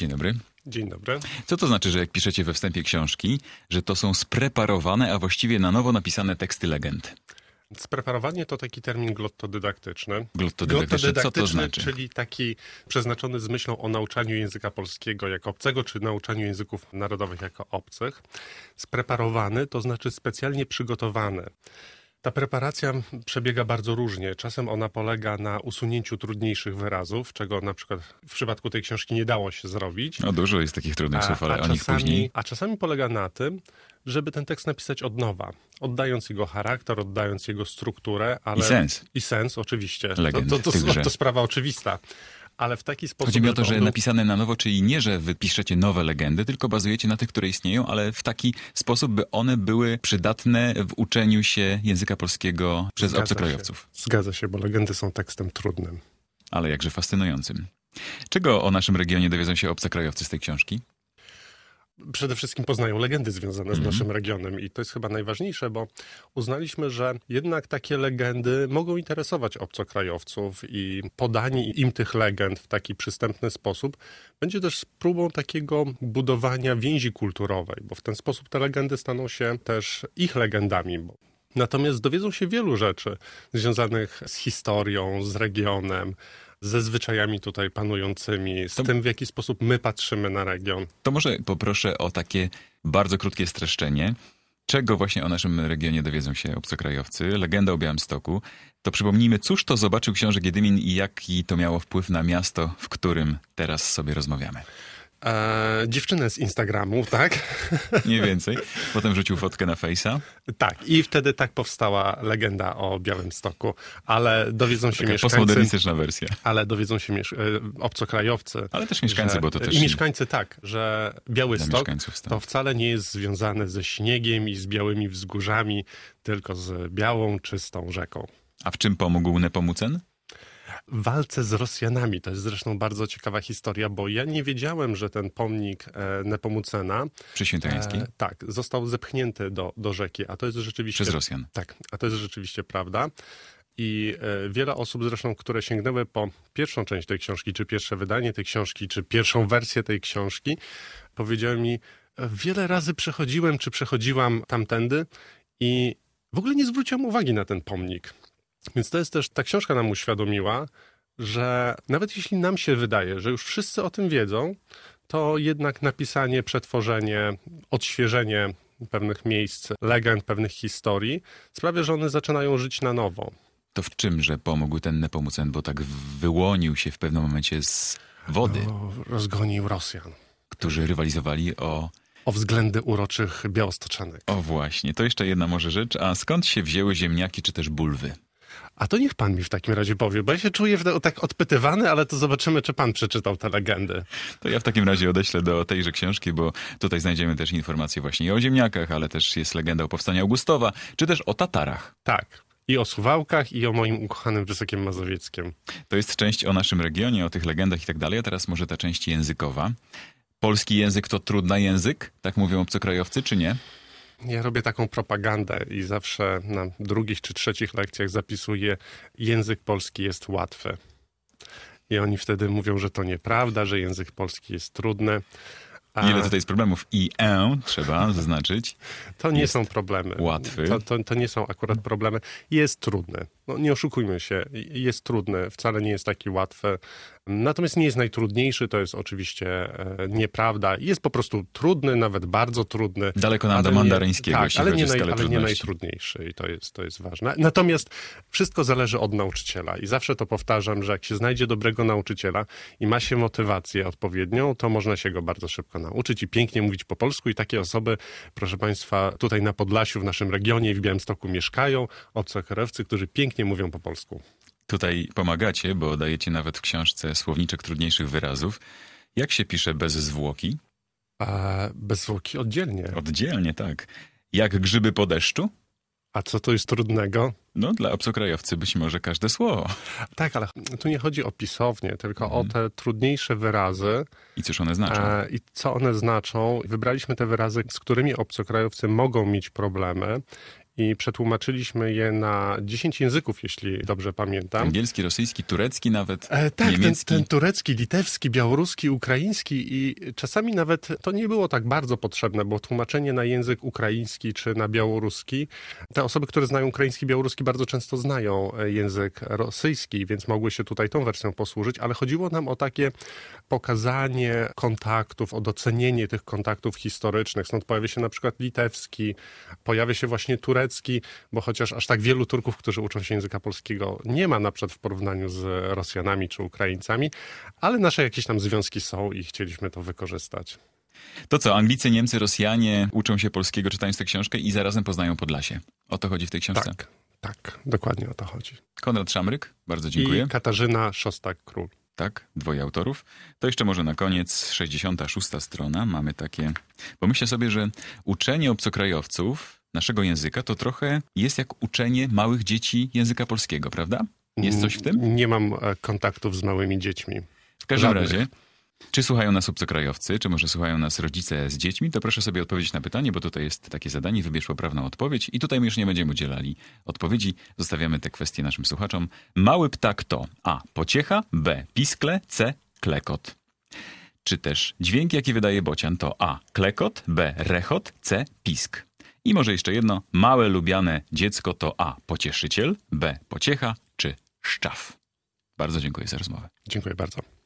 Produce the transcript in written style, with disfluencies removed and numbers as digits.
Dzień dobry. Dzień dobry. Co to znaczy, że jak piszecie we wstępie książki, że to są spreparowane, a właściwie na nowo napisane teksty legend? Spreparowanie to taki termin glottodydaktyczny. Glottodydaktyczny, co to znaczy? Czyli taki przeznaczony z myślą o nauczaniu języka polskiego jako obcego, czy nauczaniu języków narodowych jako obcych. Spreparowany to znaczy specjalnie przygotowany. Ta preparacja przebiega bardzo różnie. Czasem ona polega na usunięciu trudniejszych wyrazów, czego na przykład w przypadku tej książki nie dało się zrobić. No dużo jest takich trudnych słów, ale o nich później. A czasami polega na tym, żeby ten tekst napisać od nowa, oddając jego charakter, oddając jego strukturę. Ale... I sens. I sens, oczywiście. Legend To sprawa oczywista. Ale w taki sposób... Chodzi mi o to, że napisane na nowo, czyli nie, że wy piszecie nowe legendy, tylko bazujecie na tych, które istnieją, ale w taki sposób, by one były przydatne w uczeniu się języka polskiego przez obcokrajowców. Zgadza się, bo legendy są tekstem trudnym. Ale jakże fascynującym. Czego o naszym regionie dowiedzą się obcokrajowcy z tej książki? Przede wszystkim poznają legendy związane z naszym regionem i to jest chyba najważniejsze, bo uznaliśmy, że jednak takie legendy mogą interesować obcokrajowców i podanie im tych legend w taki przystępny sposób będzie też próbą takiego budowania więzi kulturowej, bo w ten sposób te legendy staną się też ich legendami. Natomiast dowiedzą się wielu rzeczy związanych z historią, z regionem, ze zwyczajami tutaj panującymi, z tym, w jaki sposób my patrzymy na region. To może poproszę o takie bardzo krótkie streszczenie. Czego właśnie o naszym regionie dowiedzą się obcokrajowcy? Legenda o Białymstoku. To przypomnijmy, cóż to zobaczył książę Giedymin i jaki to miało wpływ na miasto, w którym teraz sobie rozmawiamy. Dziewczynę z Instagramu, tak? Nie więcej. Potem wrzucił fotkę na Face'a. Tak, i wtedy tak powstała legenda o Białymstoku, ale dowiedzą się mieszkańcy... Postmodernistyczna wersja. Ale dowiedzą się obcokrajowcy. Ale też mieszkańcy, bo to też... I mieszkańcy tak, że Białystok to wcale nie jest związane ze śniegiem i z białymi wzgórzami, tylko z białą, czystą rzeką. A w czym pomógł Nepomucen? W walce z Rosjanami. To jest zresztą bardzo ciekawa historia, bo ja nie wiedziałem, że ten pomnik Nepomucena przy Świętojańskiej tak, został zepchnięty do rzeki, a to jest rzeczywiście... Przez Rosjan. Tak, a to jest rzeczywiście prawda. I wiele osób zresztą, które sięgnęły po pierwszą część tej książki, czy pierwsze wydanie tej książki, czy pierwszą wersję tej książki, powiedziały mi, wiele razy przechodziłam tamtędy i w ogóle nie zwróciłam uwagi na ten pomnik. Więc to jest też, ta książka nam uświadomiła, że nawet jeśli nam się wydaje, że już wszyscy o tym wiedzą, to jednak napisanie, przetworzenie, odświeżenie pewnych miejsc, legend, pewnych historii sprawia, że one zaczynają żyć na nowo. To w czymże pomógł ten Nepomucen, bo tak wyłonił się w pewnym momencie z wody? Rozgonił Rosjan. Którzy rywalizowali o względy uroczych białostoczanek. O właśnie, to jeszcze jedna może rzecz. A skąd się wzięły ziemniaki czy też bulwy? A to niech pan mi w takim razie powie, bo ja się czuję tak odpytywany, ale to zobaczymy, czy pan przeczytał te legendy. To ja w takim razie odeślę do tejże książki, bo tutaj znajdziemy też informacje właśnie i o ziemniakach, ale też jest legenda o powstaniu Augustowa, czy też o Tatarach. Tak. I o Suwałkach, i o moim ukochanym Wysokiem Mazowieckiem. To jest część o naszym regionie, o tych legendach i tak dalej, a teraz może ta część językowa. Polski język to trudny język? Tak mówią obcokrajowcy, czy nie? Ja robię taką propagandę i zawsze na drugich czy trzecich lekcjach zapisuję, język polski jest łatwy. I oni wtedy mówią, że to nieprawda, że język polski jest trudny. Ile tutaj jest problemów? Trzeba zaznaczyć. To nie są problemy. Łatwy. To nie są akurat problemy. Jest trudny. No, nie oszukujmy się. Jest trudny. Wcale nie jest taki łatwy. Natomiast nie jest najtrudniejszy. To jest oczywiście nieprawda. Jest po prostu trudny, nawet bardzo trudny. Daleko nam do mandaryńskiego. Tak, ale nie najtrudniejszy. I to jest ważne. Natomiast wszystko zależy od nauczyciela. I zawsze to powtarzam, że jak się znajdzie dobrego nauczyciela i ma się motywację odpowiednią, to można się go bardzo szybko nauczyć i pięknie mówić po polsku. I takie osoby, proszę państwa, tutaj na Podlasiu, w naszym regionie i w Białymstoku mieszkają, obcokrajowcy, którzy pięknie mówią po polsku. Tutaj pomagacie, bo dajecie nawet w książce słowniczek trudniejszych wyrazów. Jak się pisze bez zwłoki? Bez zwłoki oddzielnie. Oddzielnie, tak. Jak grzyby po deszczu? A co to jest trudnego? No, dla obcokrajowcy być może każde słowo. Tak, ale tu nie chodzi o pisownię, tylko o te trudniejsze wyrazy. I cóż one znaczą? I co one znaczą. Wybraliśmy te wyrazy, z którymi obcokrajowcy mogą mieć problemy i przetłumaczyliśmy je na 10 języków, jeśli dobrze pamiętam. Angielski, rosyjski, turecki nawet, Tak, niemiecki. ten turecki, litewski, białoruski, ukraiński i czasami nawet to nie było tak bardzo potrzebne, bo tłumaczenie na język ukraiński czy na białoruski, te osoby, które znają ukraiński, białoruski bardzo często znają język rosyjski, więc mogły się tutaj tą wersją posłużyć, ale chodziło nam o takie pokazanie kontaktów, o docenienie tych kontaktów historycznych. Stąd pojawia się na przykład litewski, pojawia się właśnie turecki, bo chociaż aż tak wielu Turków, którzy uczą się języka polskiego, nie ma na przykład w porównaniu z Rosjanami czy Ukraińcami, ale nasze jakieś tam związki są i chcieliśmy to wykorzystać. To co, Anglicy, Niemcy, Rosjanie uczą się polskiego, czytając tę książkę i zarazem poznają Podlasie. O to chodzi w tej książce? Tak, dokładnie o to chodzi. Konrad Szamryk, bardzo dziękuję. I Katarzyna Szostak-Król. Tak, dwoje autorów. To jeszcze może na koniec 66. strona. Mamy takie... Bo myślę sobie, że uczenie obcokrajowców naszego języka to trochę jest jak uczenie małych dzieci języka polskiego, prawda? Jest coś w tym? Nie mam kontaktów z małymi dziećmi. W każdym Żadnych. razie, czy słuchają nas obcokrajowcy, czy może słuchają nas rodzice z dziećmi, to proszę sobie odpowiedzieć na pytanie, bo tutaj jest takie zadanie, wybierz poprawną odpowiedź i tutaj my już nie będziemy udzielali odpowiedzi, zostawiamy te kwestie naszym słuchaczom. Mały ptak to A. Pociecha, B. Piskle, C. Klekot. Czy też dźwięk, jaki wydaje bocian, to A. Klekot, B. Rechot, C. Pisk. I może jeszcze jedno, małe lubiane dziecko to A. Pocieszyciel, B. Pociecha, czy szczaw. Bardzo dziękuję za rozmowę. Dziękuję bardzo.